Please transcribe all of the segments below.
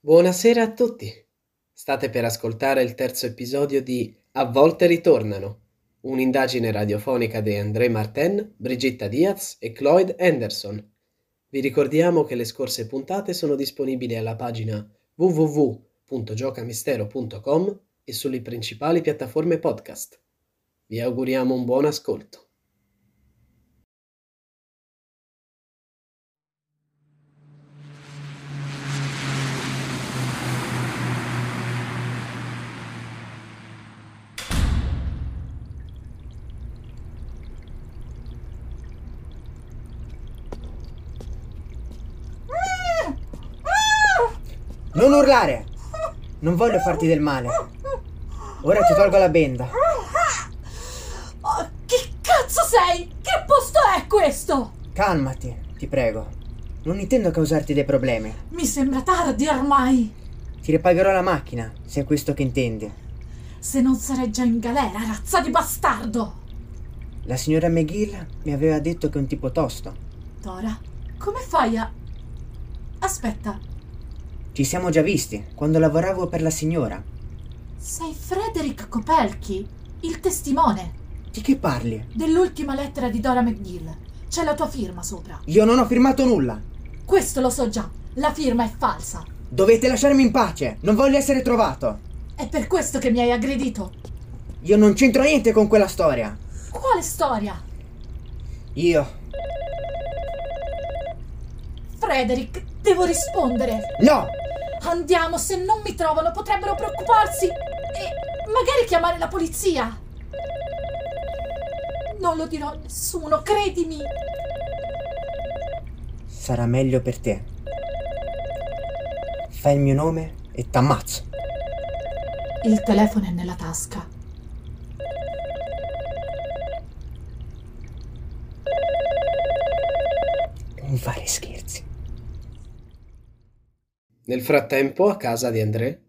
Buonasera a tutti. State per ascoltare il terzo episodio di A volte ritornano, un'indagine radiofonica di André Martin, Brigitta Diaz e Cloyd Anderson. Vi ricordiamo che le scorse puntate sono disponibili alla pagina www.giocamistero.com e sulle principali piattaforme podcast. Vi auguriamo un buon ascolto. Non urlare! Non voglio farti del male. Ora ti tolgo la benda. Oh, che cazzo sei? Che posto è questo? Calmati, ti prego. Non intendo causarti dei problemi. Mi sembra tardi ormai. Ti ripagherò la macchina, se è questo che intendi. Se non sarei già in galera, razza di bastardo! La signora McGill mi aveva detto che è un tipo tosto. Dora, come fai a... Aspetta, Ci siamo già visti, quando lavoravo per la signora. sei Frederick Kopelki, il testimone Di che parli? dell'ultima lettera di Dora McGill. C'è la tua firma sopra. Io non ho firmato nulla. Questo lo so già, la firma è falsa. Dovete lasciarmi in pace, non voglio essere trovato. È per questo che mi hai aggredito. Io non c'entro niente con quella storia. Quale storia? Io... Frederick, devo rispondere. No! Andiamo, se non mi trovano potrebbero preoccuparsi e magari chiamare la polizia. Non lo dirò a nessuno, credimi. Sarà meglio per te. Fai il mio nome e t'ammazzo. Il telefono è nella tasca. Non fare scherzi. Nel frattempo, a casa di André,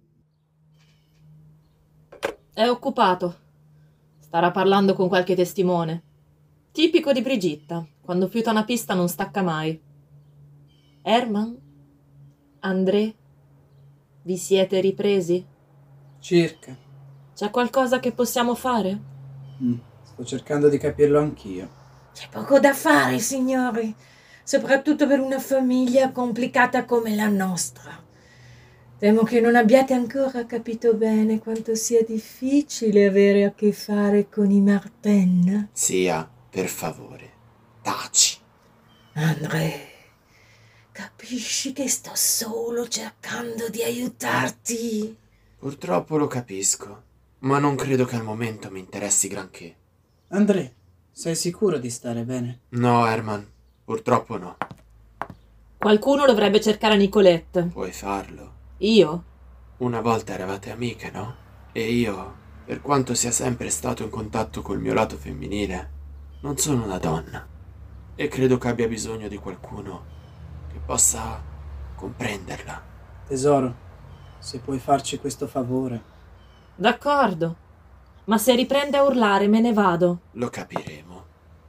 È occupato. Starà parlando con qualche testimone. Tipico di Brigitta. Quando fiuta una pista non stacca mai. Herman? André? Vi siete ripresi? Circa. C'è qualcosa che possiamo fare? Sto cercando di capirlo anch'io. C'è poco da fare, signori, soprattutto per una famiglia complicata come la nostra. Temo che non abbiate ancora capito bene quanto sia difficile avere a che fare con i Martin. Zia, per favore, taci. André, capisci che sto solo cercando di aiutarti? Purtroppo lo capisco, ma non credo che al momento mi interessi granché. André, sei sicuro di stare bene? No, Herman, purtroppo no. Qualcuno dovrebbe cercare Nicolette. Puoi farlo. Io? Una volta eravate amiche, no? E io, per quanto sia sempre stato in contatto col mio lato femminile, non sono una donna. E credo che abbia bisogno di qualcuno che possa comprenderla. Tesoro, se puoi farci questo favore. D'accordo. Ma se riprende a urlare me ne vado. Lo capiremo.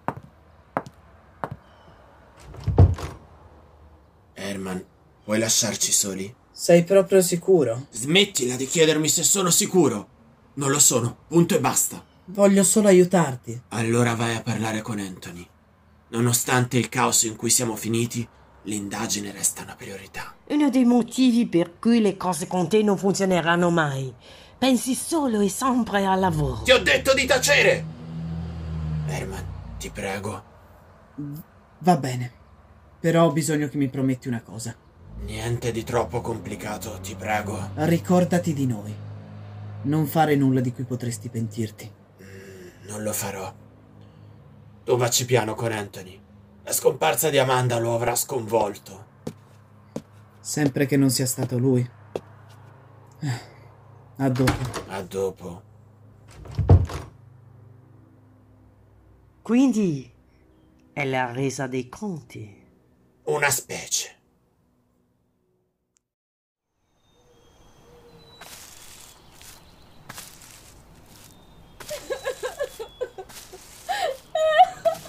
Herman, puoi lasciarci soli? Sei proprio sicuro? Smettila di chiedermi se sono sicuro. Non lo sono, punto e basta. Voglio solo aiutarti. Allora vai a parlare con Anthony. Nonostante il caos in cui siamo finiti, l'indagine resta una priorità. Uno dei motivi per cui le cose con te non funzioneranno mai. Pensi solo e sempre al lavoro. Ti ho detto di tacere! Herman, ti prego. Va bene, però ho bisogno che mi prometti una cosa. Niente di troppo complicato, ti prego. Ricordati di noi. Non fare nulla di cui potresti pentirti. Non lo farò. Tu vacci piano con Anthony. La scomparsa di Amanda lo avrà sconvolto. Sempre che non sia stato lui. A dopo. A dopo. Quindi è la resa dei conti. Una specie.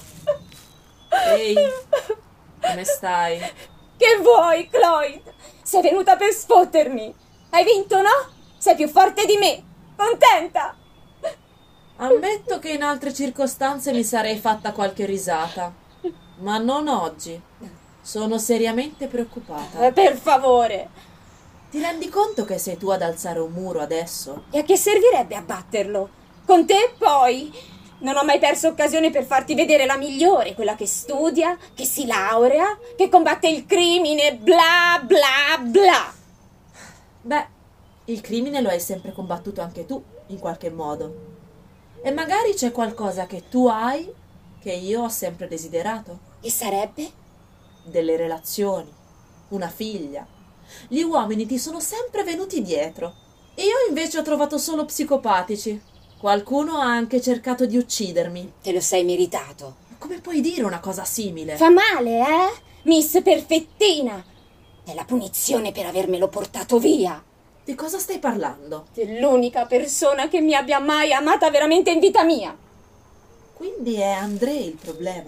Ehi, come stai? Che vuoi, Cloyd? Sei venuta per sfottermi. Hai vinto, no? Sei più forte di me. Contenta? Ammetto che in altre circostanze mi sarei fatta qualche risata, ma non oggi. Sono seriamente preoccupata. Per favore. Ti rendi conto che sei tu ad alzare un muro adesso? E a che servirebbe abbatterlo? Con te, poi? Non ho mai perso occasione per farti vedere la migliore, quella che studia, che si laurea, che combatte il crimine, bla bla bla. Beh, il crimine lo hai sempre combattuto anche tu, in qualche modo. E magari c'è qualcosa che tu hai che io ho sempre desiderato. E sarebbe? Delle relazioni, una figlia. Gli uomini ti sono sempre venuti dietro. E io invece ho trovato solo psicopatici. Qualcuno ha anche cercato di uccidermi. Te lo sei meritato. Ma come puoi dire una cosa simile? Fa male, eh? Miss Perfettina. È la punizione per avermelo portato via. Di cosa stai parlando? Dell'unica persona che mi abbia mai amata veramente in vita mia. Quindi è André il problema.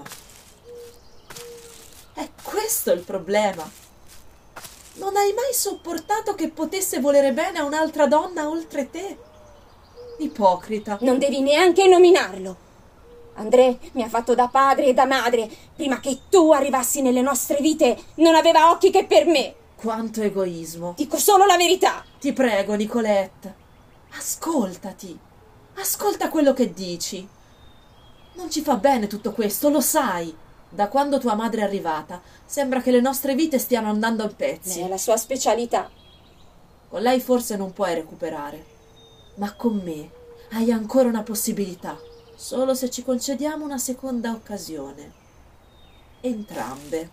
È questo il problema. Non hai mai sopportato che potesse volere bene a un'altra donna oltre te? Ipocrita. Non devi neanche nominarlo. André mi ha fatto da padre e da madre. Prima che tu arrivassi nelle nostre vite, non aveva occhi che per me. Quanto egoismo. Dico solo la verità. Ti prego, Nicolette. Ascoltati. Ascolta quello che dici. Non ci fa bene tutto questo, lo sai. Da quando tua madre è arrivata, sembra che le nostre vite stiano andando a pezzi. È la sua specialità. Con lei forse non puoi recuperare. Ma con me hai ancora una possibilità. Solo se ci concediamo una seconda occasione. Entrambe.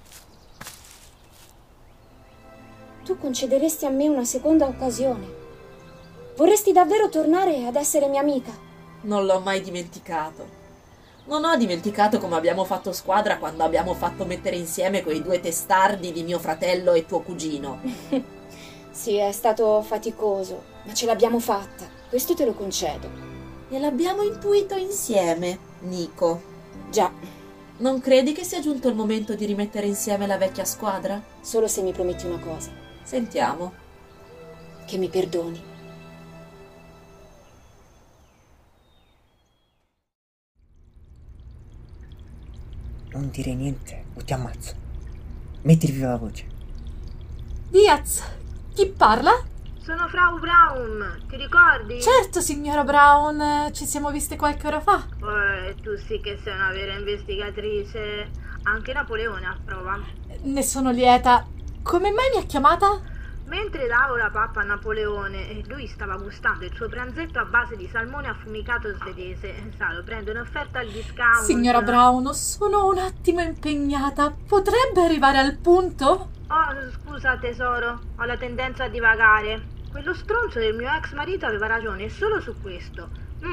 Tu concederesti a me una seconda occasione? Vorresti davvero tornare ad essere mia amica? Non l'ho mai dimenticato. Non ho dimenticato come abbiamo fatto squadra quando abbiamo fatto mettere insieme quei due testardi di mio fratello e tuo cugino. Sì, è stato faticoso, ma ce l'abbiamo fatta. Questo te lo concedo. E l'abbiamo intuito insieme, Nico. Già. Non credi che sia giunto il momento di rimettere insieme la vecchia squadra? Solo se mi prometti una cosa. Sentiamo. Che mi perdoni. Non dire niente o ti ammazzo. Metti il viva voce. Diaz, chi parla? Sono Frau Braun, ti ricordi? Certo, signora Brown, ci siamo viste qualche ora fa. Tu sì che sei una vera investigatrice. Anche Napoleone approva. Ne sono lieta. Come mai mi ha chiamata? Mentre davo la pappa a Napoleone, lui stava gustando il suo pranzetto a base di salmone affumicato svedese. Sa, lo prendo in offerta al discount. Signora Brown, sono un attimo impegnata. Potrebbe arrivare al punto? Oh, scusa tesoro, ho la tendenza a divagare. Quello stronzo del mio ex marito aveva ragione solo su questo.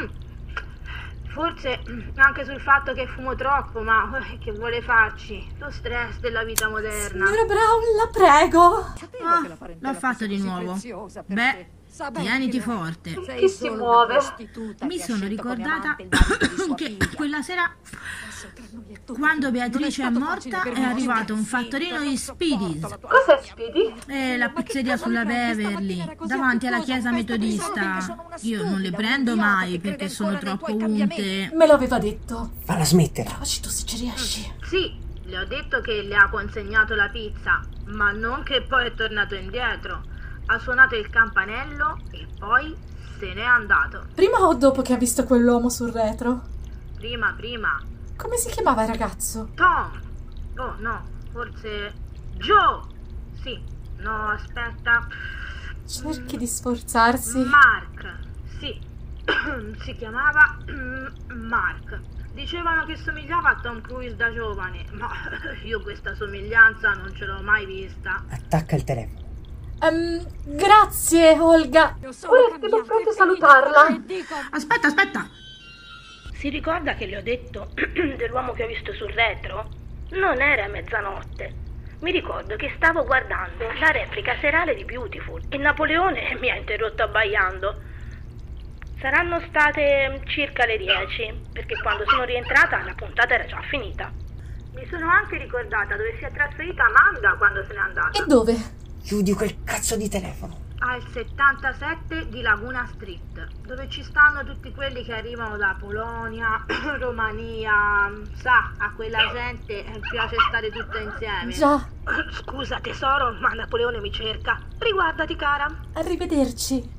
Forse anche sul fatto che fumo troppo, ma che vuole farci? Lo stress della vita moderna. Signora Brown, la prego. L'ho fatto di nuovo. Beh, tieniti forte. Chi si muove? Mi sono ricordata che quella sera, quando Beatrice è morta, è arrivato un fattorino di Speedies. Cos'è Speedy? È la pizzeria sulla Beverly, davanti alla chiesa metodista. Io non le prendo mai perché sono troppo unte. Me l'aveva detto. Falla smettere. Facci tu se ci riesci. Sì, le ho detto che le ha consegnato la pizza, ma non che poi è tornato indietro. Ha suonato il campanello e poi se n'è andato. Prima o dopo che ha visto quell'uomo sul retro? Prima. Come si chiamava il ragazzo? Tom. Oh no, forse Joe. Sì, no, aspetta. Cerchi di sforzarsi. Mark. Sì, si chiamava Mark. Dicevano che somigliava a Tom Cruise da giovane, ma io questa somiglianza non ce l'ho mai vista. Attacca il telefono. Grazie, Olga. Volevo proprio salutarla. Aspetta. Si ricorda che le ho detto dell'uomo che ho visto sul retro? Non era mezzanotte. Mi ricordo che stavo guardando la replica serale di Beautiful e Napoleone mi ha interrotto abbaiando. Saranno state circa le 10, perché quando sono rientrata la puntata era già finita. Mi sono anche ricordata dove si è trasferita Amanda quando se n'è andata. E dove? Chiudi quel cazzo di telefono. Al 77 di Laguna Street, dove ci stanno tutti quelli che arrivano da Polonia, Romania. Sa, a quella gente piace stare tutta insieme. Già, Scusa tesoro, ma Napoleone mi cerca. Riguardati cara. arrivederci.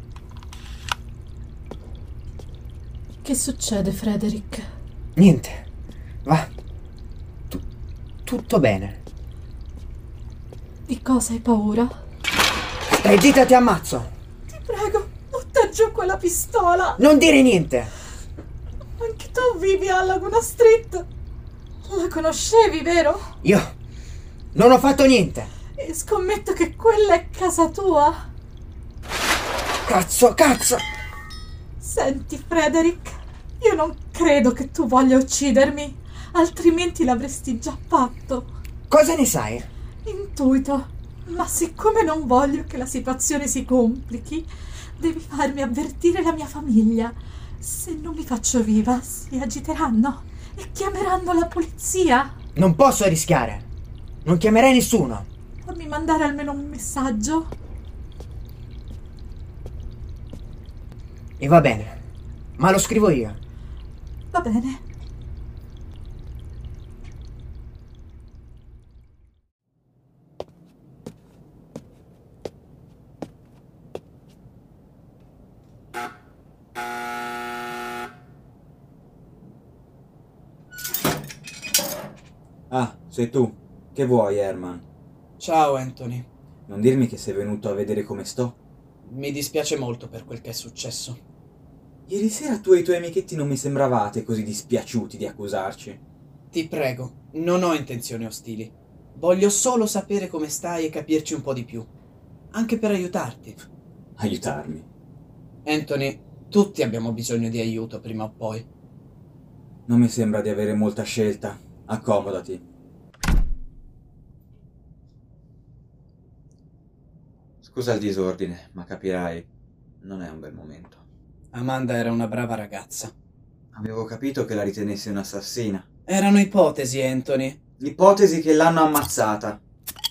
Che succede, Frederick? Niente. Va. Tutto bene. Di cosa hai paura? Stai zitta, ti ammazzo. Ti prego, butta giù quella pistola. Non dire niente. Anche tu vivi a Laguna Street. La conoscevi, vero? Io non ho fatto niente. E scommetto che quella è casa tua. Cazzo. Senti, Frederick, io non credo che tu voglia uccidermi, altrimenti l'avresti già fatto. Cosa ne sai? Intuito, ma siccome non voglio che la situazione si complichi, devi farmi avvertire la mia famiglia. Se non mi faccio viva, si agiteranno e chiameranno la polizia. Non posso rischiare. Non chiamerai nessuno. Fammi mandare almeno un messaggio. E va bene, ma lo scrivo io. Va bene. Ah, sei tu. Che vuoi, Herman? Ciao, Anthony. Non dirmi che sei venuto a vedere come sto? Mi dispiace molto per quel che è successo. Ieri sera tu e i tuoi amichetti non mi sembravate così dispiaciuti di accusarci. Ti prego, non ho intenzioni ostili. Voglio solo sapere come stai e capirci un po' di più. Anche per aiutarti. Aiutarmi? Anthony, tutti abbiamo bisogno di aiuto prima o poi. Non mi sembra di avere molta scelta. Accomodati. Scusa il disordine, ma capirai, non è un bel momento. Amanda era una brava ragazza. Avevo capito che la ritenessi un'assassina. Erano ipotesi, Anthony. Ipotesi che l'hanno ammazzata.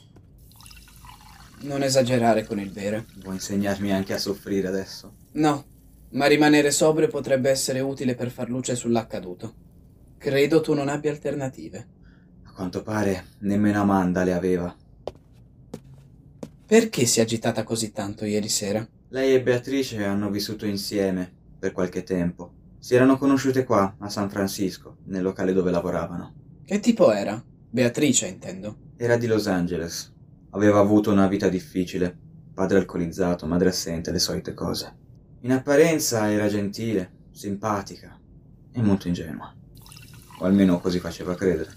Non esagerare con il bere. Vuoi insegnarmi anche a soffrire adesso? No, ma rimanere sobrio potrebbe essere utile per far luce sull'accaduto. Credo tu non abbia alternative. A quanto pare nemmeno Amanda le aveva. Perché si è agitata così tanto ieri sera? Lei e Beatrice hanno vissuto insieme per qualche tempo. Si erano conosciute qua, a San Francisco, nel locale dove lavoravano. Che tipo era? Beatrice, intendo. Era di Los Angeles. Aveva avuto una vita difficile. Padre alcolizzato, madre assente, le solite cose. In apparenza era gentile, simpatica e molto ingenua. O almeno così faceva credere.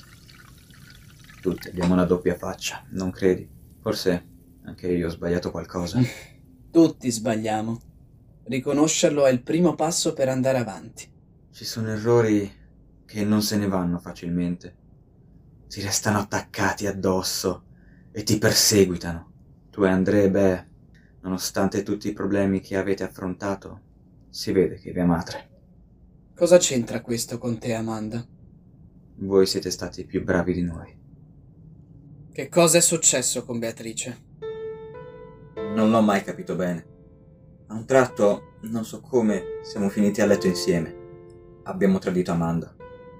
Tutti abbiamo una doppia faccia, non credi? Forse anche io ho sbagliato qualcosa. Tutti sbagliamo. Riconoscerlo è il primo passo per andare avanti. Ci sono errori che non se ne vanno facilmente. Ti restano attaccati addosso e ti perseguitano. Tu e André, nonostante tutti i problemi che avete affrontato, si vede che vi amate. Cosa c'entra questo con te, Amanda? Voi siete stati più bravi di noi. Che cosa è successo con Beatrice? Non l'ho mai capito bene. A un tratto, non so come, siamo finiti a letto insieme. Abbiamo tradito Amanda.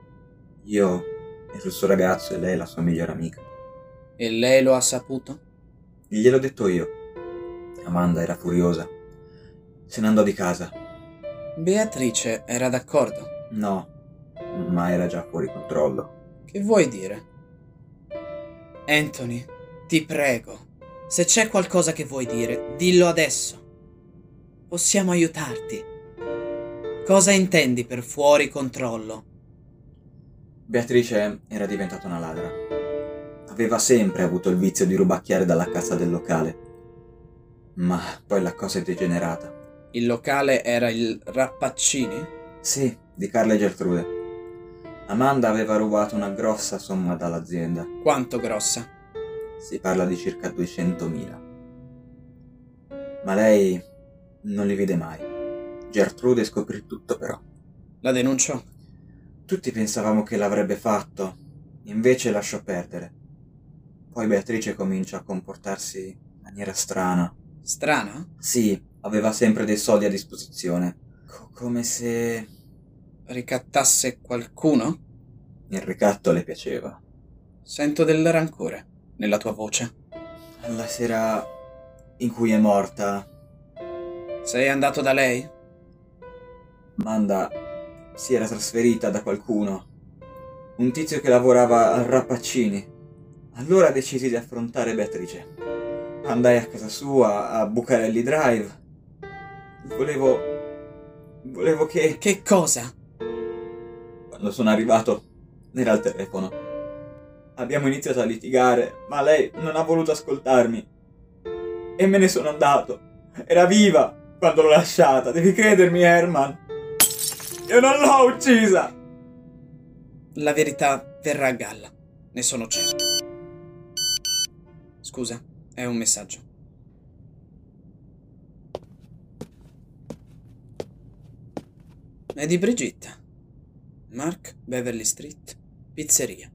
Io ero il suo ragazzo e lei la sua migliore amica. E lei lo ha saputo? Gliel'ho detto io. Amanda era furiosa. Se ne andò di casa. Beatrice era d'accordo? No, ma era già fuori controllo. Che vuoi dire? Anthony, ti prego, se c'è qualcosa che vuoi dire, dillo adesso. Possiamo aiutarti. Cosa intendi per fuori controllo? Beatrice era diventata una ladra. Aveva sempre avuto il vizio di rubacchiare dalla cassa del locale. Ma poi la cosa è degenerata. Il locale era il Rappaccini? Sì, di Carla e Gertrude. Amanda aveva rubato una grossa somma dall'azienda. Quanto grossa? Si parla di circa 200.000. Ma lei non li vide mai. Gertrude scoprì tutto però. La denunciò? Tutti pensavamo che l'avrebbe fatto, invece lasciò perdere. Poi Beatrice comincia a comportarsi maniera strana. Strana? Sì, aveva sempre dei soldi a disposizione. Come se Ricattasse qualcuno? il ricatto le piaceva. Sento del rancore nella tua voce. La sera in cui è morta, Sei andato da lei? Amanda si era trasferita da qualcuno, un tizio che lavorava al Rappaccini. Allora decisi di affrontare Beatrice. Andai a casa sua, a Bucarelli Drive. Volevo che... Che cosa? Quando sono arrivato, era al telefono. Abbiamo iniziato a litigare, ma lei non ha voluto ascoltarmi. E me ne sono andato. Era viva quando l'ho lasciata, devi credermi, Herman. Io non l'ho uccisa. La verità verrà a galla, ne sono certo. Scusa, è un messaggio. È di Brigitta. Mark, Beverly Street, pizzeria.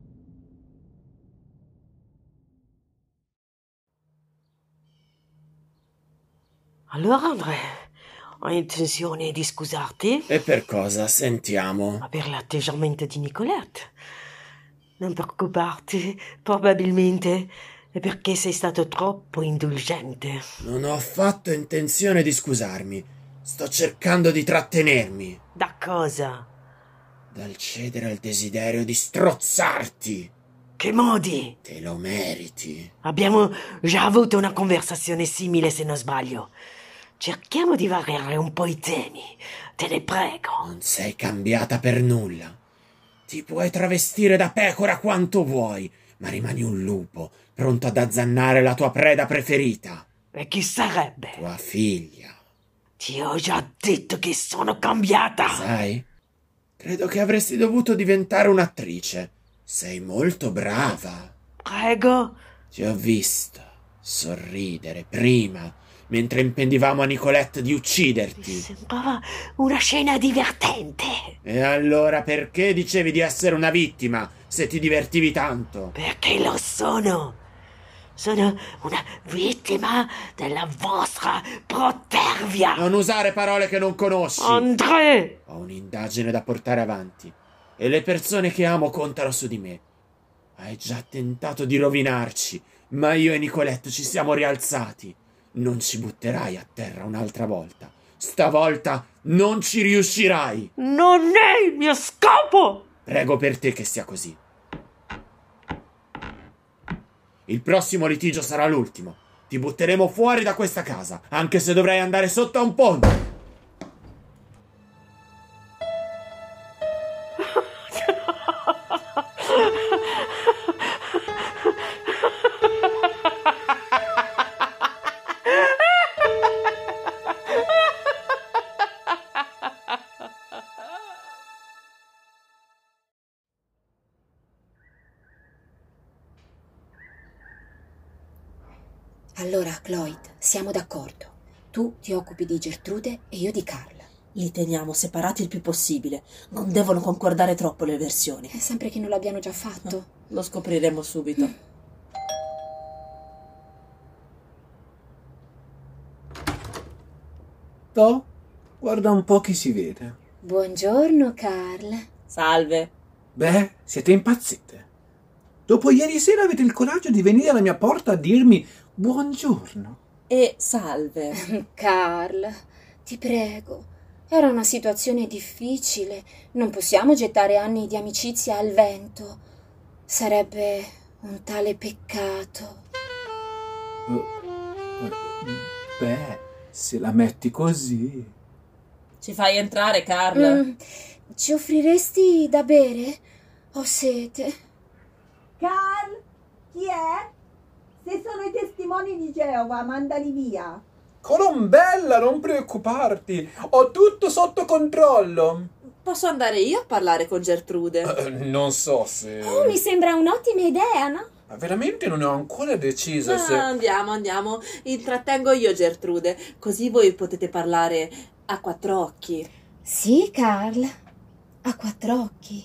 Allora, André, hai intenzione di scusarti? E per cosa? Sentiamo. Ma per l'atteggiamento di Nicolette. Non preoccuparti, probabilmente è perché sei stato troppo indulgente. Non ho affatto intenzione di scusarmi. Sto cercando di trattenermi. Da cosa? Dal cedere al desiderio di strozzarti. Che modi? Te lo meriti. Abbiamo già avuto una conversazione simile, se non sbaglio. Cerchiamo di variare un po' i temi, te ne prego. Non sei cambiata per nulla. Ti puoi travestire da pecora quanto vuoi, ma rimani un lupo, pronto ad azzannare la tua preda preferita. E chi sarebbe? Tua figlia. Ti ho già detto che sono cambiata. Sai? Credo che avresti dovuto diventare un'attrice. Sei molto brava. Prego? Ti ho visto sorridere prima, mentre impedivamo a Nicolette di ucciderti. Mi sembrava una scena divertente. E allora perché dicevi di essere una vittima, se ti divertivi tanto? Perché lo sono. Sono una vittima della vostra protervia. Non usare parole che non conosci. André! Ho un'indagine da portare avanti e le persone che amo contano su di me. Hai già tentato di rovinarci, ma io e Nicolette ci siamo rialzati. Non ci butterai a terra un'altra volta. Stavolta non ci riuscirai. Non è il mio scopo! Prego per te che sia così. Il prossimo litigio sarà l'ultimo. Ti butteremo fuori da questa casa, anche se dovrai andare sotto a un ponte. Allora, Cloyd, siamo d'accordo. Tu ti occupi di Gertrude e io di Carl. Li teniamo separati il più possibile. Non devono concordare troppo le versioni. È sempre che non l'abbiano già fatto. Lo scopriremo subito. Toh, guarda un po' chi si vede. Buongiorno, Carl. Salve. Beh, siete impazzite. Dopo ieri sera avete il coraggio di venire alla mia porta a dirmi buongiorno. E salve. Carl, ti prego. Era una situazione difficile. Non possiamo gettare anni di amicizia al vento. Sarebbe un tale peccato. Beh, se la metti così. Ci fai entrare, Carl? Ci offriresti da bere? Ho sete. Carl, chi è? Se sono i testimoni di Geova, mandali via. Colombella, non preoccuparti. Ho tutto sotto controllo. Posso andare io a parlare con Gertrude? Non so se... Oh, mi sembra un'ottima idea, no? Ma veramente non ho ancora deciso se... Andiamo. Intrattengo io Gertrude, così voi potete parlare a quattro occhi. Sì, Carl. A quattro occhi.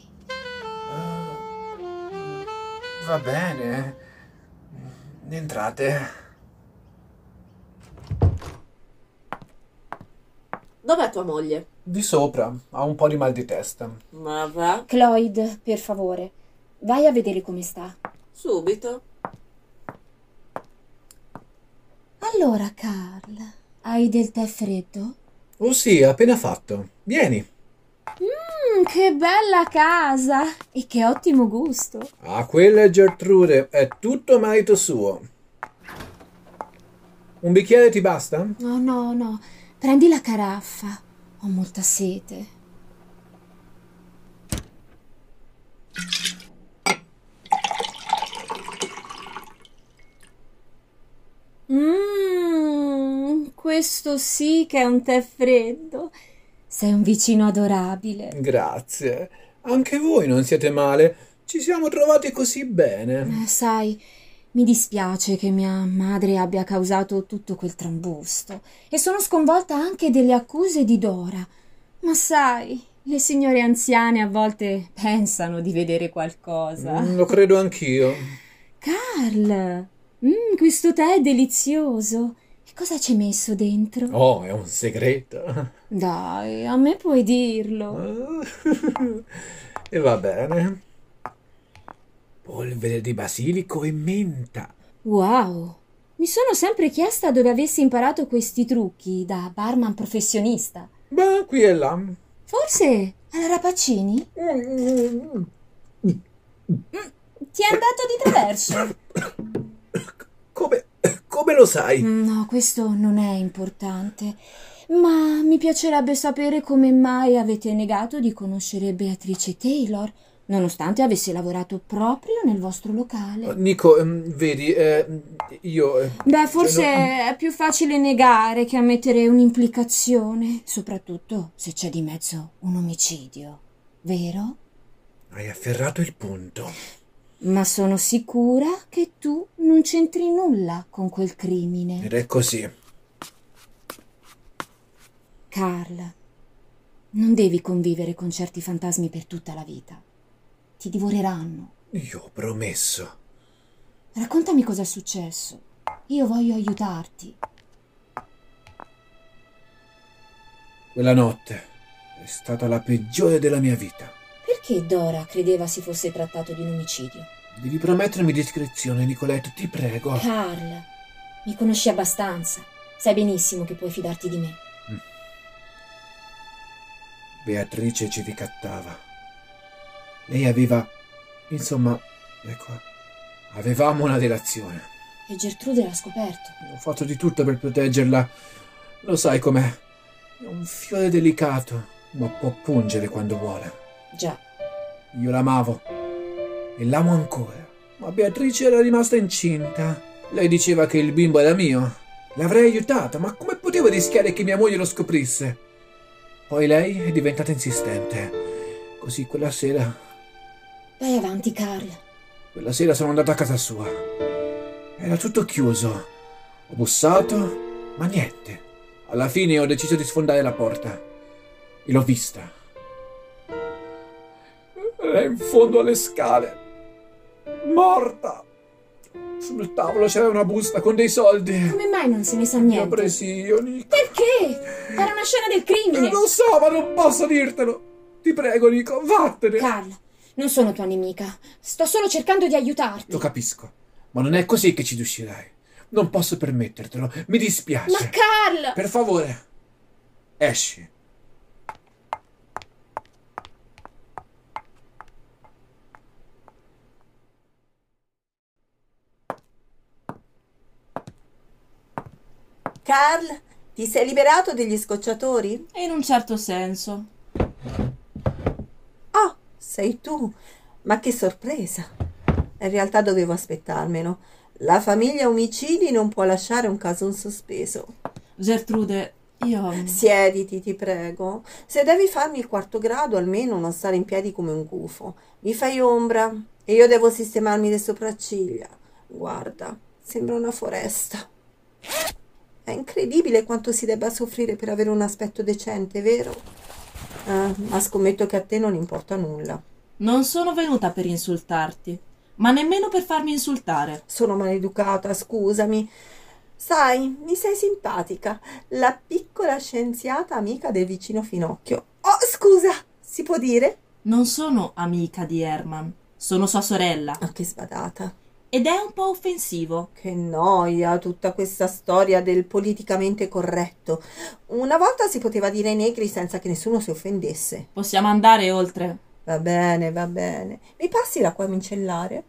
Va bene. Entrate. Dov'è tua moglie? Di sopra, ha un po' di mal di testa. Ma va? Cloyd, per favore, vai a vedere come sta. Subito. Allora, Carl, hai del tè freddo? Oh sì, appena fatto. Vieni. Che bella casa! E che ottimo gusto! Ah, quella è Gertrude, è tutto merito suo. Un bicchiere ti basta? No, no, no, prendi la caraffa. Ho molta sete. Questo sì che è un tè freddo. Sei un vicino adorabile. Grazie. Anche voi non siete male. Ci siamo trovati così bene. Sai, mi dispiace che mia madre abbia causato tutto quel trambusto e sono sconvolta anche delle accuse di Dora. Ma sai, le signore anziane a volte pensano di vedere qualcosa. Lo credo anch'io. Carl, questo tè è delizioso. E cosa ci hai messo dentro? Oh, è un segreto. Dai, a me puoi dirlo. E va bene. Polvere di basilico e menta. Wow, mi sono sempre chiesta dove avessi imparato questi trucchi da barman professionista. Beh, qui e là. Forse alla Rapacini? Ti è andato di traverso? Come lo sai? No, questo non è importante. Ma mi piacerebbe sapere come mai avete negato di conoscere Beatrice Taylor, nonostante avesse lavorato proprio nel vostro locale. Nico, vedi, io... Beh, forse è più facile negare che ammettere un'implicazione, soprattutto se c'è di mezzo un omicidio, vero? Hai afferrato il punto. Ma sono sicura che tu non c'entri nulla con quel crimine. Ed è così. Carl, non devi convivere con certi fantasmi per tutta la vita. Ti divoreranno. Io ho promesso. Raccontami cosa è successo. Io voglio aiutarti. Quella notte è stata la peggiore della mia vita. Perché Dora credeva si fosse trattato di un omicidio? Devi promettermi discrezione, Nicolette, ti prego. Carl, mi conosci abbastanza. Sai benissimo che puoi fidarti di me. Beatrice ci ricattava. Lei aveva... Insomma, ecco, avevamo una relazione. E Gertrude l'ha scoperto. Ho fatto di tutto per proteggerla. Lo sai com'è. È un fiore delicato, ma può pungere quando vuole. Già. Io l'amavo. E l'amo ancora. Ma Beatrice era rimasta incinta. Lei diceva che il bimbo era mio. L'avrei aiutata, ma come potevo rischiare che mia moglie lo scoprisse? Poi lei è diventata insistente. Così quella sera... Vai avanti, Carl. Quella sera sono andato a casa sua. Era tutto chiuso. Ho bussato, ma niente. Alla fine ho deciso di sfondare la porta. E l'ho vista. Era in fondo alle scale. Morta. Sul tavolo c'era una busta con dei soldi. Come mai non se ne sa Li ho niente? presi io, Nico. Perché? Era una scena del crimine. Lo so, ma non posso dirtelo. Ti prego, Nico, vattene. Carl, non sono tua nemica. Sto solo cercando di aiutarti. Lo capisco, ma non è così che ci riuscirai. Non posso permettertelo. Mi dispiace. Ma Carl! Per favore, esci. Carl, ti sei liberato degli scocciatori? In un certo senso. Oh, sei tu. Ma che sorpresa. In realtà dovevo aspettarmelo. La famiglia omicidi non può lasciare un caso in sospeso. Gertrude, io... Siediti, ti prego. Se devi farmi il quarto grado, almeno non stare in piedi come un gufo. Mi fai ombra e io devo sistemarmi le sopracciglia. Guarda, sembra una foresta. È incredibile quanto si debba soffrire per avere un aspetto decente, vero? Ma scommetto che a te non importa nulla. Non sono venuta per insultarti, ma nemmeno per farmi insultare. Sono maleducata, scusami. Sai, mi sei simpatica, la piccola scienziata amica del vicino Finocchio. Oh, scusa, si può dire? Non sono amica di Herman, sono sua sorella. Ah, che sbadata. Ed è un po' offensivo. Che noia tutta questa storia del politicamente corretto. Una volta si poteva dire ai negri senza che nessuno si offendesse. Possiamo andare oltre. Va bene, va bene. Mi passi l'acqua micellare?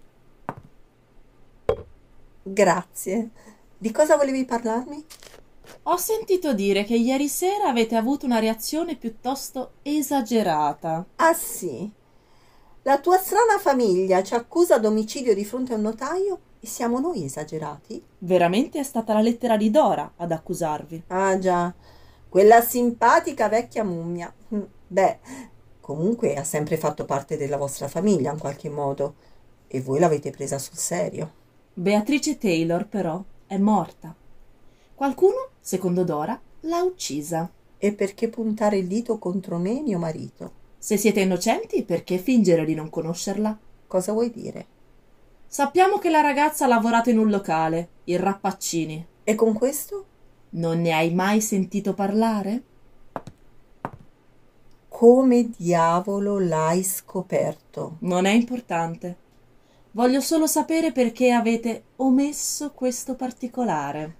Grazie. Di cosa volevi parlarmi? Ho sentito dire che ieri sera avete avuto una reazione piuttosto esagerata. Ah sì? La tua strana famiglia ci accusa d'omicidio di fronte a un notaio e siamo noi esagerati? Veramente è stata la lettera di Dora ad accusarvi. Ah già, quella simpatica vecchia mummia. Beh, comunque ha sempre fatto parte della vostra famiglia in qualche modo e voi l'avete presa sul serio. Beatrice Taylor però è morta. Qualcuno, secondo Dora, l'ha uccisa. E perché puntare il dito contro me, mio marito? Se siete innocenti, perché fingere di non conoscerla? Cosa vuoi dire? Sappiamo che la ragazza ha lavorato in un locale, il Rappaccini. E con questo? Non ne hai mai sentito parlare? Come diavolo l'hai scoperto? Non è importante. Voglio solo sapere perché avete omesso questo particolare.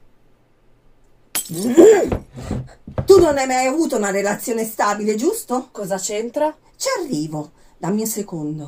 Tu non hai mai avuto una relazione stabile, giusto? Cosa c'entra? Ci arrivo, dammi un secondo.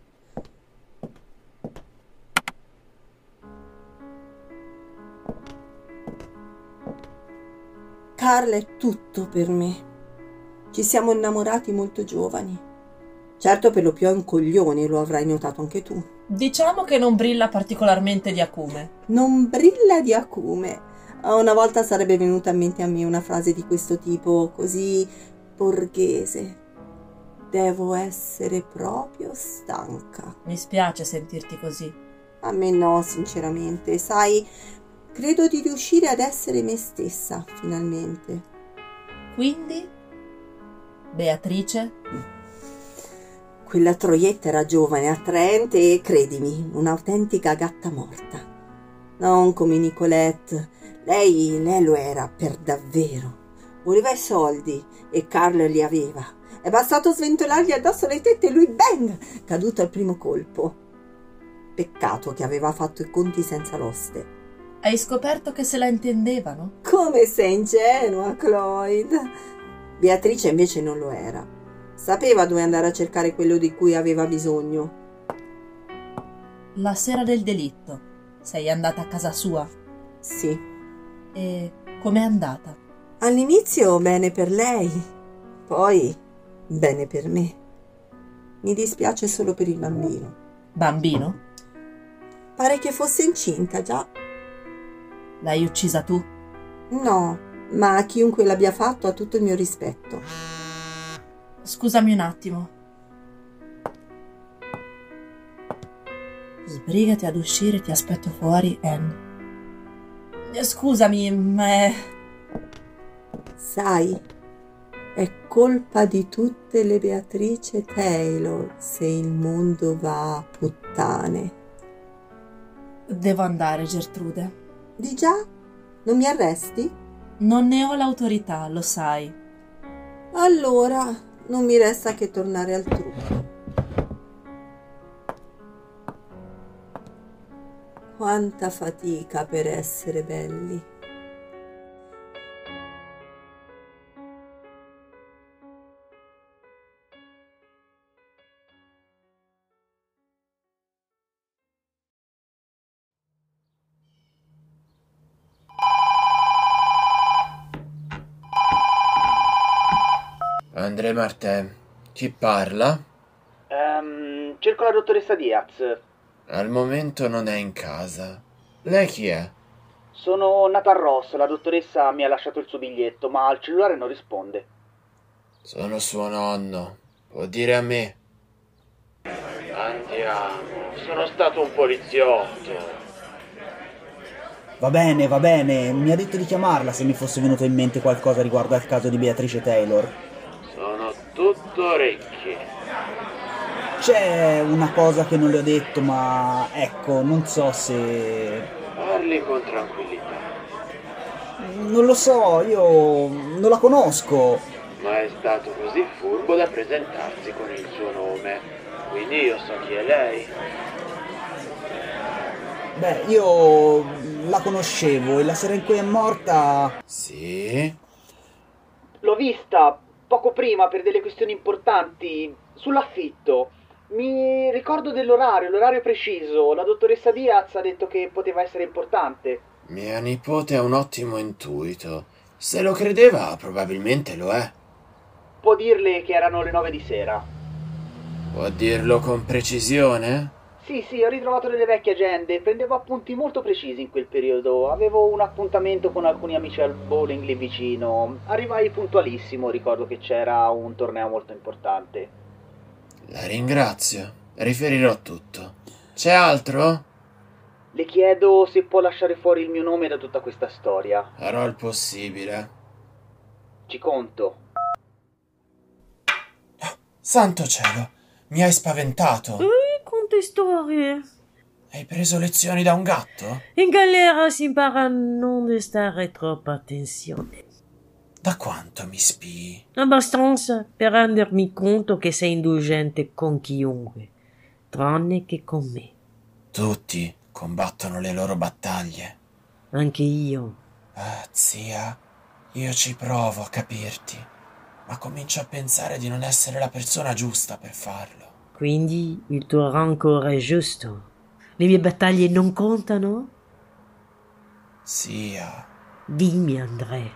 Carla è tutto per me. Ci siamo innamorati molto giovani. Certo, per lo più è un coglione, lo avrai notato anche tu. Diciamo che non brilla particolarmente di acume. Non brilla di acume. Una volta sarebbe venuta in mente a me una frase di questo tipo, così borghese. Devo essere proprio stanca. Mi spiace sentirti così. A me no, sinceramente. Sai, credo di riuscire ad essere me stessa, finalmente. Quindi? Beatrice? Quella troietta era giovane, attraente e, credimi, un'autentica gatta morta. Non come Nicolette. Lei lo era per davvero. Voleva i soldi e Carlo li aveva. È bastato sventolargli addosso le tette e lui, bang, caduto al primo colpo. Peccato che aveva fatto i conti senza l'oste. Hai scoperto che se la intendevano? Come sei ingenua, Cloyd. Beatrice invece non lo era. Sapeva dove andare a cercare quello di cui aveva bisogno. La sera del delitto sei andata a casa sua? Sì. E com'è andata? All'inizio bene per lei, poi bene per me. Mi dispiace solo per il bambino. Bambino? Pare che fosse incinta, già. L'hai uccisa tu? No, ma chiunque l'abbia fatto ha tutto il mio rispetto. Scusami un attimo. Sbrigati ad uscire, ti aspetto fuori, Anne. Scusami, ma è... Sai, è colpa di tutte le Beatrice Taylor se il mondo va a puttane. Devo andare, Gertrude. Di già? Non mi arresti? Non ne ho l'autorità, lo sai. Allora, non mi resta che tornare al trucco. Quanta fatica per essere belli. André Martin, chi parla? Cerco la dottoressa Diaz. Al momento non è in casa. Lei chi è? Sono Nathan Ross, la dottoressa mi ha lasciato il suo biglietto, ma al cellulare non risponde. Sono suo nonno, può dire a me. Andiamo, sono stato un poliziotto. Va bene, mi ha detto di chiamarla se mi fosse venuto in mente qualcosa riguardo al caso di Beatrice Taylor. Sono tutto orecchie. C'è una cosa che non le ho detto, ma ecco, non so se... Parli con tranquillità. Non lo so, io non la conosco. Ma è stato così furbo da presentarsi con il suo nome. Quindi io so chi è lei. Beh, io la conoscevo e la sera in cui è morta... Sì? L'ho vista poco prima per delle questioni importanti sull'affitto. Mi ricordo l'orario preciso. La dottoressa Diaz ha detto che poteva essere importante. Mia nipote ha un ottimo intuito. Se lo credeva, probabilmente lo è. Può dirle che erano le 9 di sera. Può dirlo con precisione? Sì, ho ritrovato delle vecchie agende. Prendevo appunti molto precisi in quel periodo. Avevo un appuntamento con alcuni amici al bowling lì vicino. Arrivai puntualissimo, ricordo che c'era un torneo molto importante. La ringrazio. Riferirò tutto. C'è altro? Le chiedo se può lasciare fuori il mio nome da tutta questa storia. Farò il possibile. Ci conto. Santo cielo, mi hai spaventato. Quante storie. Hai preso lezioni da un gatto? In galera si impara a non destare troppa attenzione. Da quanto mi spii? Abbastanza per rendermi conto che sei indulgente con chiunque, tranne che con me. Tutti combattono le loro battaglie. Anche io. Ah, zia, io ci provo a capirti, ma comincio a pensare di non essere la persona giusta per farlo. Quindi il tuo rancore è giusto? Le mie battaglie non contano? Zia. Dimmi, André.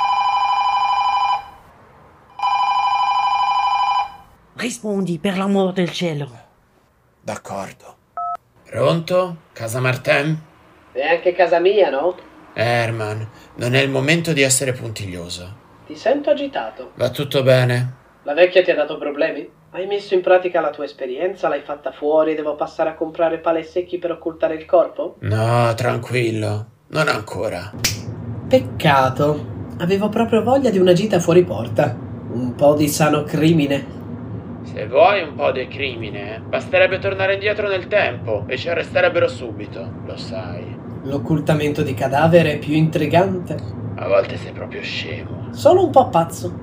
Rispondi, per l'amor del cielo. D'accordo. Pronto? Casa Martin? È anche casa mia, no? Herman, non è il momento di essere puntiglioso. Ti sento agitato. Va tutto bene? La vecchia ti ha dato problemi? Hai messo in pratica la tua esperienza? L'hai fatta fuori? Devo passare a comprare pale secchi per occultare il corpo? No, tranquillo. Non ancora. Peccato. Avevo proprio voglia di una gita fuori porta. Un po' di sano crimine. Se vuoi un po' di crimine, basterebbe tornare indietro nel tempo e ci arresterebbero subito, lo sai. L'occultamento di cadavere è più intrigante. A volte sei proprio scemo. Sono un po' pazzo.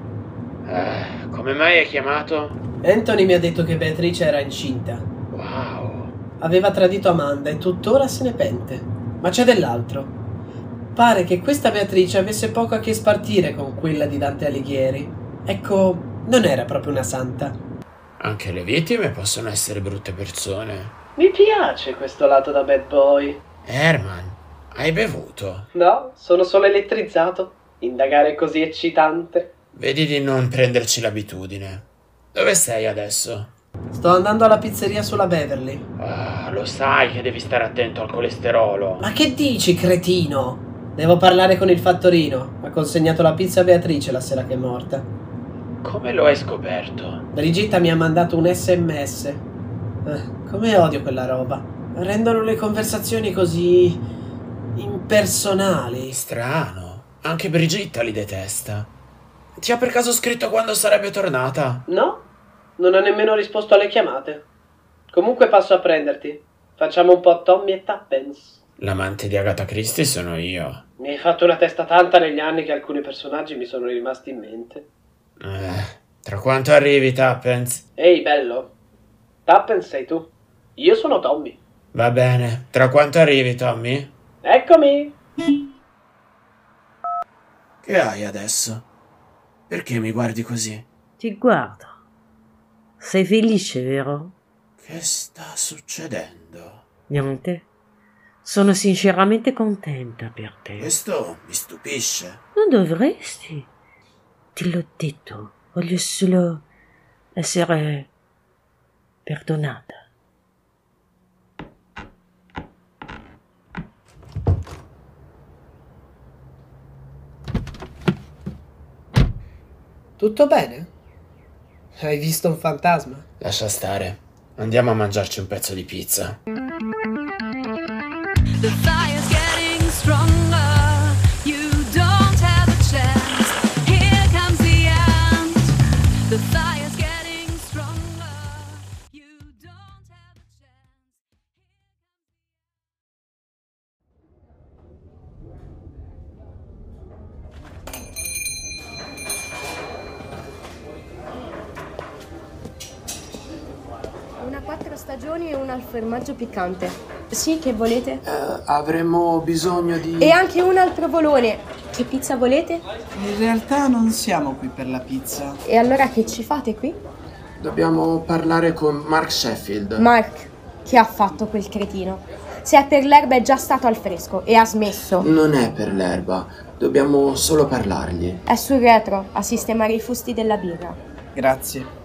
Come mai hai chiamato? Anthony mi ha detto che Beatrice era incinta. Wow. Aveva tradito Amanda e tuttora se ne pente. Ma c'è dell'altro. Pare che questa Beatrice avesse poco a che spartire con quella di Dante Alighieri. Ecco, non era proprio una santa. Anche le vittime possono essere brutte persone. Mi piace questo lato da bad boy. Herman, hai bevuto? No, sono solo elettrizzato. Indagare è così eccitante. Vedi di non prenderci l'abitudine. Dove sei adesso? Sto andando alla pizzeria sulla Beverly. Ah, lo sai che devi stare attento al colesterolo. Ma che dici, cretino? Devo parlare con il fattorino. Ha consegnato la pizza a Beatrice la sera che è morta. Come lo hai scoperto? Brigitta mi ha mandato un SMS. Come odio quella roba. Rendono le conversazioni così impersonali. Strano. Anche Brigitta li detesta. Ti ha per caso scritto quando sarebbe tornata? No, non ha nemmeno risposto alle chiamate. Comunque passo a prenderti. Facciamo un po' Tommy e Tuppence. L'amante di Agatha Christie sono io. Mi hai fatto una testa tanta negli anni che alcuni personaggi mi sono rimasti in mente. Tra quanto arrivi, Tuppence? Ehi, bello. Tuppence sei tu. Io sono Tommy. Va bene. Tra quanto arrivi, Tommy? Eccomi. Che hai adesso? Perché mi guardi così? Ti guardo. Sei felice, vero? Che sta succedendo? Niente. Sono sinceramente contenta per te. Questo mi stupisce. Non dovresti. Te l'ho detto. Voglio solo essere perdonata. Tutto bene? Hai visto un fantasma? Lascia stare. Andiamo a mangiarci un pezzo di pizza. The fire's getting stronger. You don't have a chance. Here comes the end. The fire's getting stronger. You don't have a chance. stagioni e una al formaggio piccante. Sì, che volete? Avremmo bisogno di... E anche una al provolone. Che pizza volete? In realtà non siamo qui per la pizza. E allora che ci fate qui? Dobbiamo parlare con Mark Sheffield. Mark, che ha fatto quel cretino? Se è per l'erba è già stato al fresco e ha smesso. Non è per l'erba, dobbiamo solo parlargli. È sul retro, a sistemare i fusti della birra. Grazie.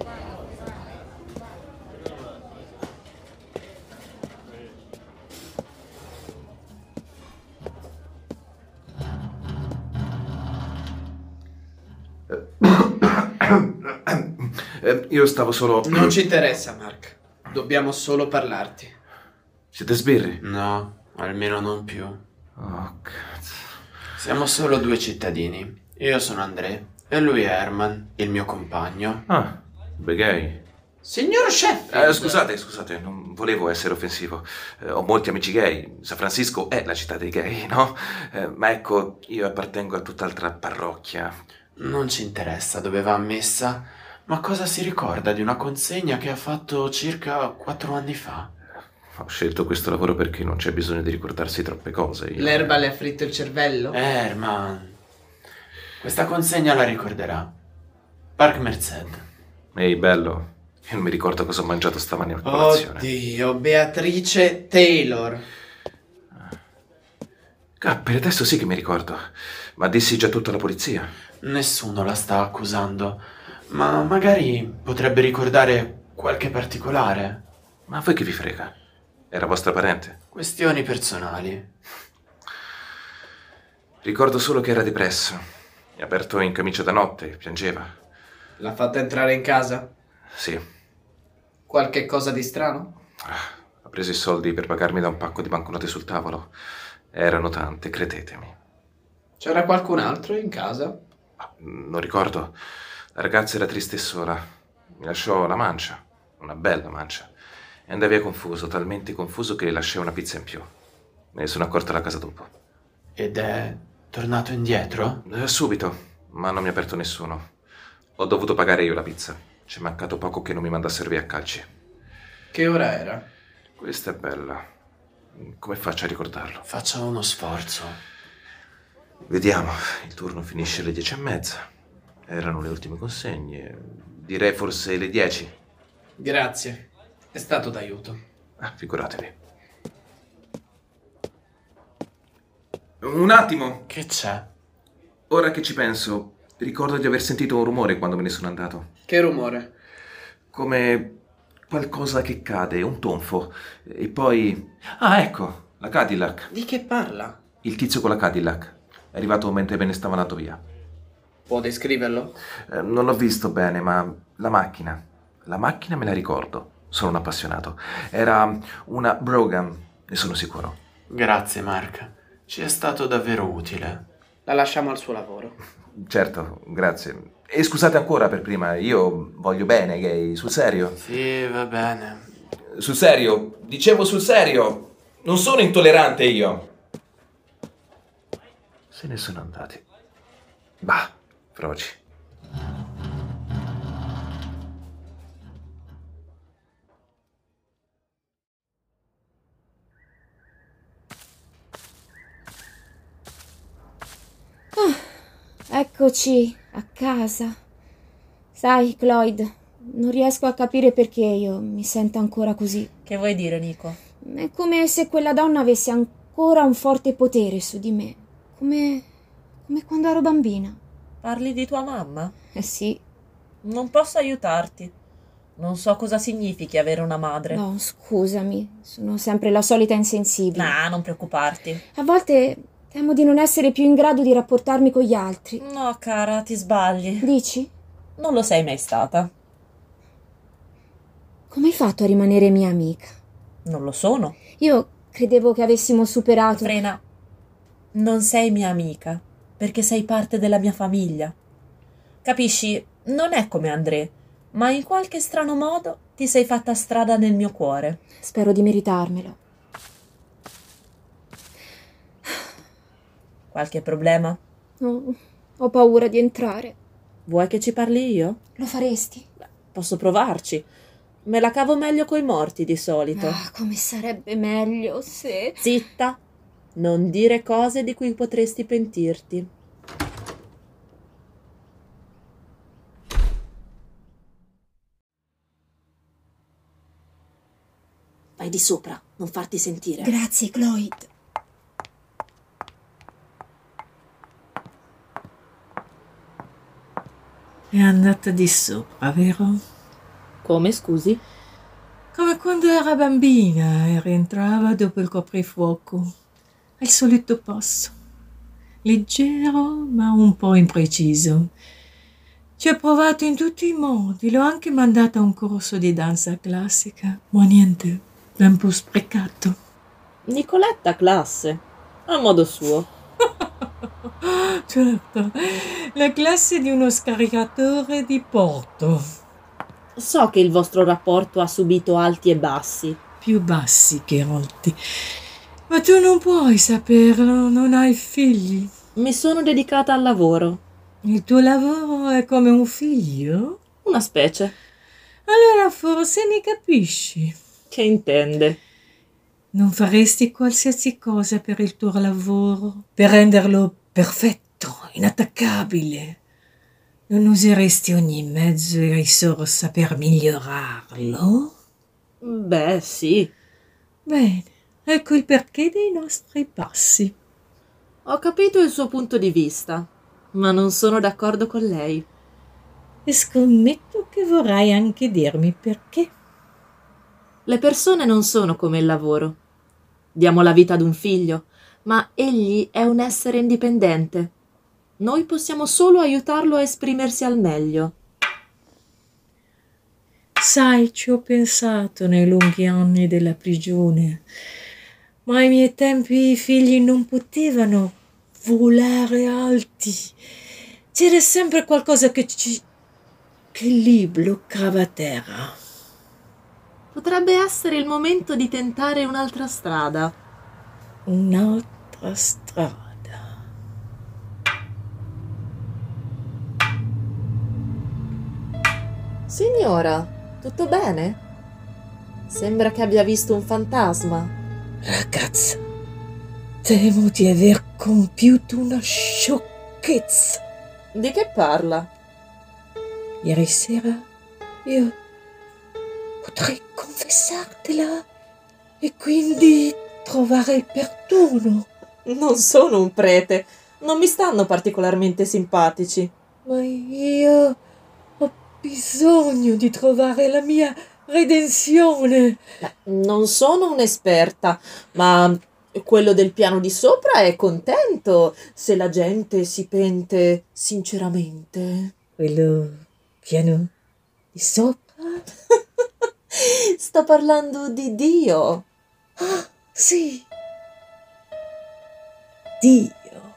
Io stavo solo... Non ci interessa, Mark. Dobbiamo solo parlarti. Siete sbirri? No, almeno non più. Oh, cazzo. Siamo solo due cittadini. Io sono André e lui è Herman, il mio compagno. Ah, due gay. Signor Sheffield! Scusate, non volevo essere offensivo. Ho molti amici gay. San Francisco è la città dei gay, no? Ma ecco, io appartengo a tutt'altra parrocchia. Non ci interessa dove va a messa, ma cosa si ricorda di una consegna che ha fatto circa 4 anni fa? Ho scelto questo lavoro perché non c'è bisogno di ricordarsi troppe cose. L'erba le ha fritto il cervello? Herman, questa consegna la ricorderà. Park Merced. Ehi, bello. Io non mi ricordo cosa ho mangiato stamani a colazione. Oddio, Beatrice Taylor. Per adesso sì che mi ricordo. Ma dissi già tutta la polizia. Nessuno la sta accusando, ma magari potrebbe ricordare qualche particolare. Ma a voi che vi frega? Era vostra parente? Questioni personali. Ricordo solo che era depresso. Mi ha aperto in camicia da notte, piangeva. L'ha fatta entrare in casa? Sì. Qualche cosa di strano? Ha preso i soldi per pagarmi da un pacco di banconote sul tavolo. Erano tante, credetemi. C'era qualcun altro in casa? Non ricordo. La ragazza era triste e sola. Mi lasciò la mancia, una bella mancia. E andai via confuso, talmente confuso che lasciai una pizza in più. Me ne sono accorto alla casa dopo. Ed è tornato indietro? Subito, ma non mi ha aperto nessuno. Ho dovuto pagare io la pizza. C'è mancato poco che non mi mandassero via a calci. Che ora era? Questa è bella. Come faccio a ricordarlo? Faccia uno sforzo. Vediamo, il turno finisce alle 10:30. Erano le ultime consegne. Direi forse le 10. Grazie, è stato d'aiuto. Figuratevi. Un attimo! Che c'è? Ora che ci penso, ricordo di aver sentito un rumore quando me ne sono andato. Che rumore? Come qualcosa che cade, un tonfo. E poi... Ah, ecco, la Cadillac. Di che parla? Il tizio con la Cadillac. È arrivato mentre me ne stavo andando via. Può descriverlo? Non l'ho visto bene, ma la macchina me la ricordo. Sono un appassionato. Era una Brougham, ne sono sicuro. Grazie, Mark. Ci è stato davvero utile. La lasciamo al suo lavoro. Certo, grazie. E scusate ancora per prima, io voglio bene, gay, sul serio. Sì, va bene. Sul serio, dicevo sul serio. Non sono intollerante io. Se ne sono andati. Bah, froci. Eccoci a casa. Sai, Cloyd, non riesco a capire perché io mi sento ancora così. Che vuoi dire, Nico? È come se quella donna avesse ancora un forte potere su di me. Come quando ero bambina. Parli di tua mamma? Sì. Non posso aiutarti. Non so cosa significhi avere una madre. No, scusami, sono sempre la solita insensibile. Nah, non preoccuparti. A volte temo di non essere più in grado di rapportarmi con gli altri. No, cara, ti sbagli. Dici? Non lo sei mai stata. Come hai fatto a rimanere mia amica? Non lo sono. Io credevo che avessimo superato... Frena. Non sei mia amica, perché sei parte della mia famiglia. Capisci? Non è come André, ma in qualche strano modo ti sei fatta strada nel mio cuore. Spero di meritarmelo. Qualche problema? No, ho paura di entrare. Vuoi che ci parli io? Lo faresti? Posso provarci. Me la cavo meglio coi morti di solito. Ah, come sarebbe meglio se... Zitta! Non dire cose di cui potresti pentirti. Vai di sopra, non farti sentire. Grazie, Cloyd. È andata di sopra, vero? Come, scusi? Come quando era bambina e rientrava dopo il coprifuoco. Al solito passo. Leggero, ma un po' impreciso. Ci ho provato in tutti i modi. L'ho anche mandata a un corso di danza classica. Ma niente, tempo sprecato. Nicoletta classe, a modo suo. Certo, la classe di uno scaricatore di porto. So che il vostro rapporto ha subito alti e bassi. Più bassi che alti. Ma tu non puoi saperlo, non hai figli. Mi sono dedicata al lavoro. Il tuo lavoro è come un figlio? Una specie. Allora forse ne capisci. Che intende? Non faresti qualsiasi cosa per il tuo lavoro, per renderlo perfetto, inattaccabile. Non useresti ogni mezzo e risorsa per migliorarlo? Beh, sì. Bene, ecco il perché dei nostri passi. Ho capito il suo punto di vista, ma non sono d'accordo con lei. E scommetto che vorrai anche dirmi perché. Le persone non sono come il lavoro. Diamo la vita ad un figlio, ma egli è un essere indipendente. Noi possiamo solo aiutarlo a esprimersi al meglio. Sai, ci ho pensato nei lunghi anni della prigione, ma ai miei tempi i figli non potevano volare alti. C'era sempre qualcosa che li bloccava a terra. Potrebbe essere il momento di tentare un'altra strada. Un'altra strada. Signora, tutto bene? Sembra che abbia visto un fantasma. Ragazza, temo di aver compiuto una sciocchezza. Di che parla? Ieri sera io potrei confessartela e quindi trovare il perdono. Non sono un prete, non mi stanno particolarmente simpatici. Ma io ho bisogno di trovare la mia redenzione. Non sono un'esperta, ma quello del piano di sopra è contento se la gente si pente sinceramente. Quello piano di sopra? Sto parlando di Dio. Ah, sì. Dio.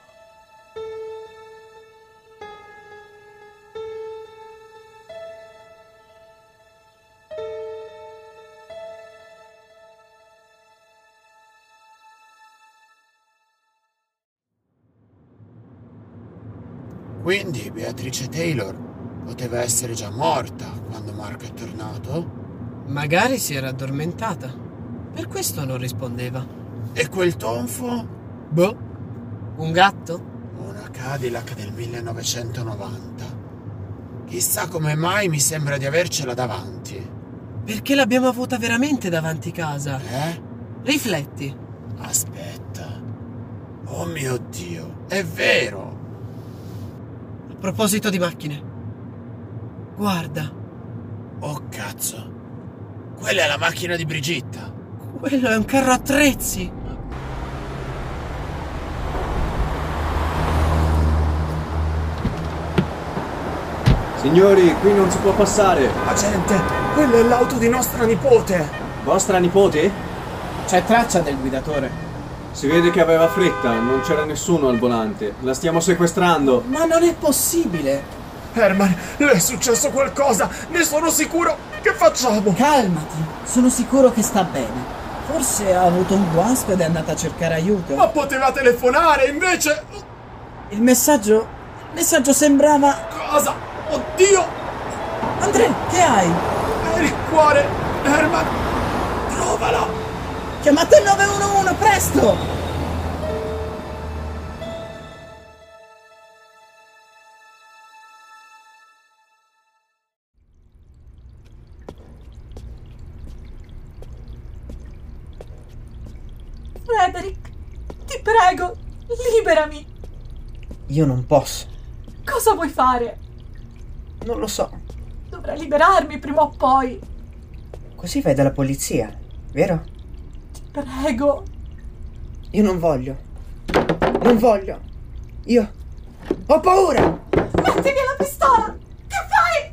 Quindi Beatrice Taylor poteva essere già morta quando Marco è tornato? Magari si era addormentata. Per questo non rispondeva. E quel tonfo? Boh. Un gatto? Una Cadillac del 1990. Chissà come mai mi sembra di avercela davanti. Perché l'abbiamo avuta veramente davanti casa. Eh? Rifletti. Aspetta. Oh mio Dio, è vero! A proposito di macchine. Guarda. Oh cazzo. Quella è la macchina di Brigitta. Quello è un carro attrezzi. Signori, qui non si può passare. Agente, quella è l'auto di nostra nipote. Vostra nipote? C'è traccia del guidatore. Si vede che aveva fretta, non c'era nessuno al volante. La stiamo sequestrando. Ma non è possibile. Herman, le è successo qualcosa, ne sono sicuro. Che facciamo? Calmati, sono sicuro che sta bene. Forse ha avuto un guasto ed è andata a cercare aiuto. Ma poteva telefonare, invece... Il messaggio sembrava... Cosa? Oddio! Andrea, che hai? il cuore, Herman. Provalo. Chiamate il 911, presto! Frederick, ti prego, liberami. Io non posso. Cosa vuoi fare? Non lo so. Dovrai liberarmi prima o poi. Così vai dalla polizia, vero? Prego. Io non voglio. Non voglio. Io ho paura. Metti via la pistola. Che fai?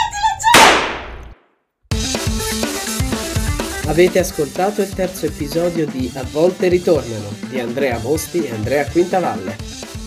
Mettila giù! Avete ascoltato il terzo episodio di A volte ritornano di Andrea Mosti e Andrea Quintavalle.